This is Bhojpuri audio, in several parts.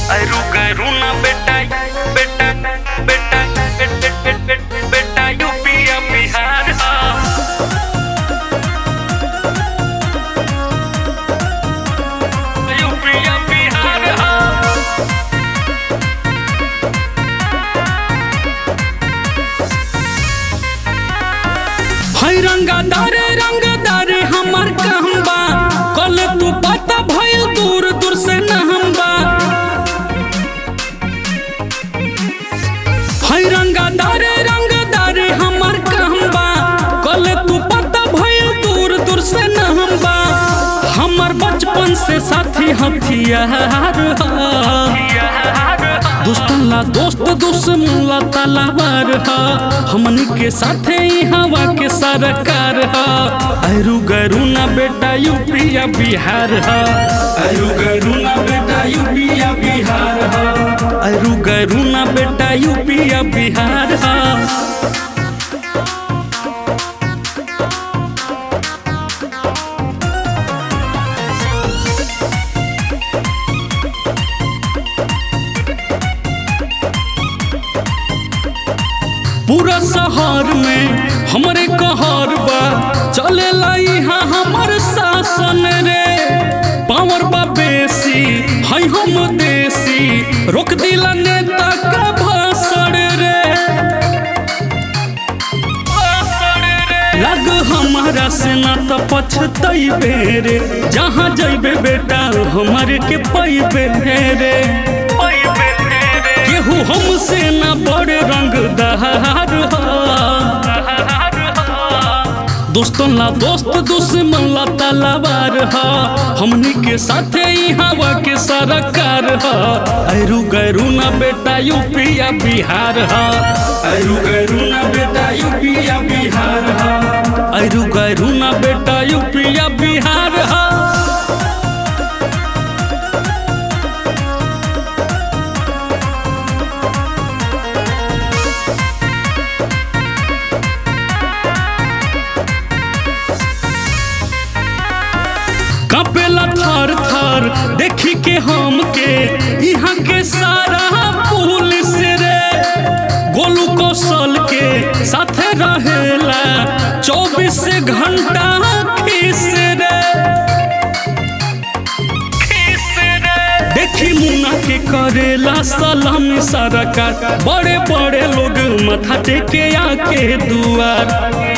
करू ना बेटा बेटा बेटा बेटा यूपी या बिहार यूपी या बिहार हई रंगदारे हमार काम बा कल तू पता भइल दूर दूर से न हम बा। हई रंगदारे हमार काम बा कल तू पता भइल दूर दूर से न हम बा। हमार बचपन से साथी हथियार दोस्तला दोस्त दुश्मन तलवार हमनी के साथे हवा के सरकार अरु गरु ना बेटा यूपी या बिहार अरु गरु ना बेटा यूपी या बिहार अरु गरु ना बेटा यूपी या बिहार पूरा शहर में हमरे कहर बा चले यहाँ हमर शासन रे पावर बा बेसी है हम देसी रोक दिला नेता का भाषण रे लग हमारा से ना तो पछतैबे रे जहाँ जैबे बेटा हमारे के पैबे रे केहू हमसे ना बड़े रंगदार दोस्तन ला दोस्त दुश्मन ला तलवार हमनी के साथे हवा के सरकार अरु गरु ना बेटा यूपी या बिहार अरु गरु ना बेटा यूपी या बिहार अरु गरु ना बेटा यूपी या बिहार कापेला थर थर देखी के हम के यहाँ के सारा पुलिस रे गोलू कौशल के साथे रहेला 24 घंटा खीस रे देखी मुन्ना के करेला सलामी सरकार बड़े बड़े लोग माथा टेके आके दुआर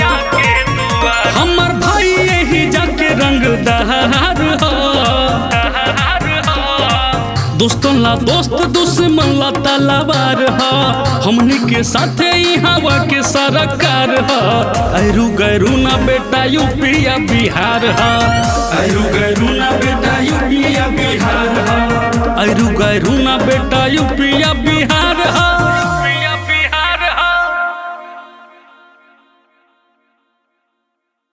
हमार भाई यही जाके रंगदार दोस्तन ला दोस्त दुश्मन ला तलवार हमनी के साथे हवा के सरकार अरु गरु ना बेटा यूपी या बिहार अरु गरु ना बेटा यूपी या बिहार अरु गरु ना बेटा यूपी या बिहार।